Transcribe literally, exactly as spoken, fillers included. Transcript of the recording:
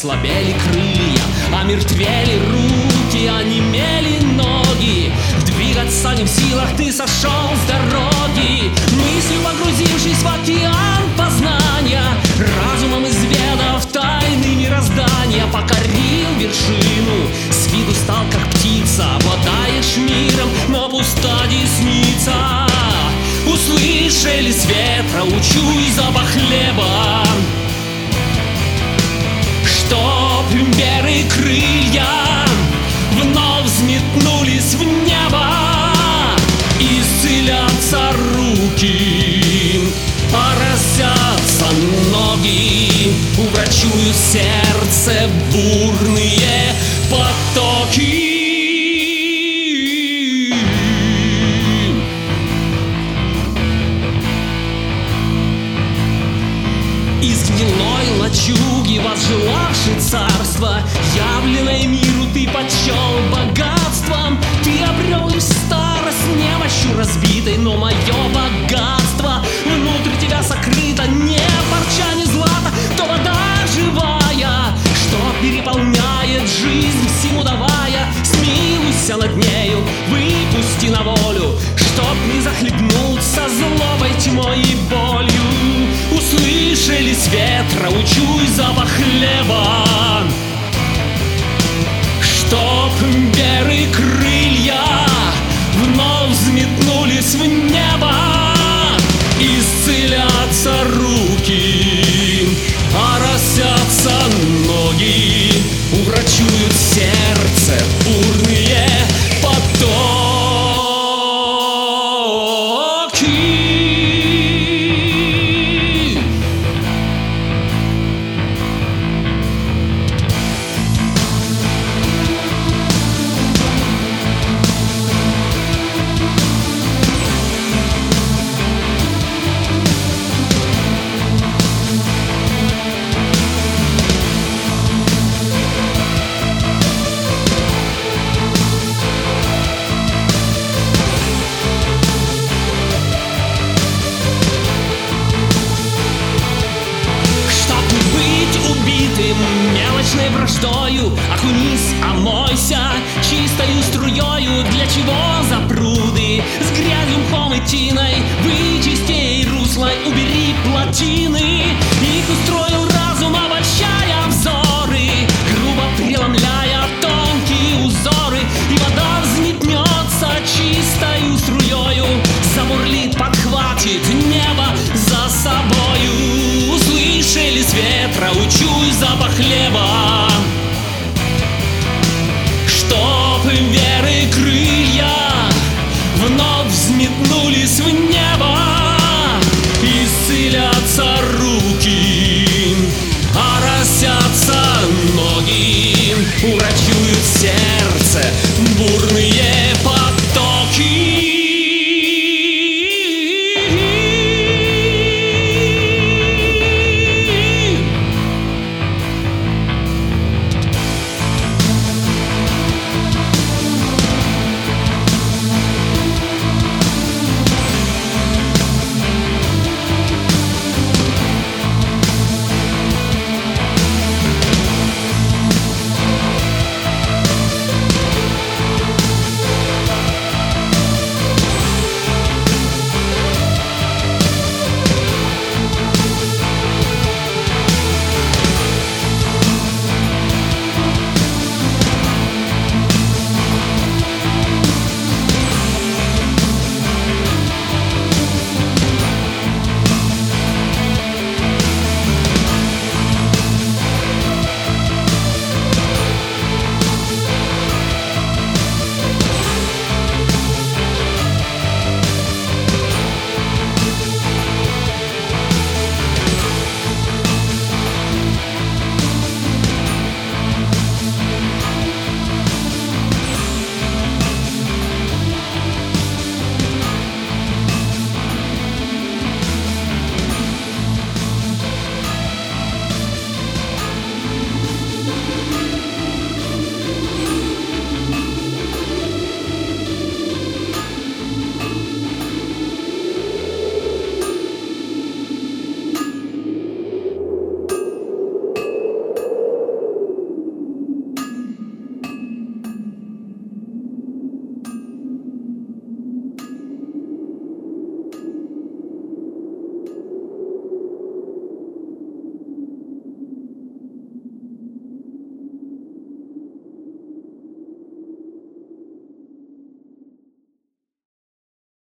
ослабели крылья, омертвели руки, онемели ноги. Двигаться не в силах, ты сошел с дороги, мыслью погрузившись в океан познания, разумом изведав тайны мироздания, покорил вершину, с виду стал как птица, обладаешь миром, но пуста десница. Услышали с ветра, учуй запах хлеба, чтоб белые крылья вновь взметнулись в небо. Исцелятся руки, поросятся ноги, уврачуют сердце бурные потоки. Из гнилой лачуги, возжелавший царство, явленное миру ты почел богатством. Ты обрел лишь старость, немощью разбитой, но мое богатство внутрь тебя сокрыто. Не парча, не злато, то вода живая, что переполняет жизнь, всему давая. Смилуйся над нею, выпусти на волю, чтоб не захлебнуться злобой, тьмой и болью. Услышали с ветра, учуй запах хлеба, чтоб белые крылья вновь взметнулись в небо. Исцелятся руки, поросятся ноги, уврачуют сердце бурные потоки. Мелочной враждою окунись, омойся чистою струёю. Для чего за пруды с грязью, мхом и тиной? Вычисти русло, убери плотины, их устроил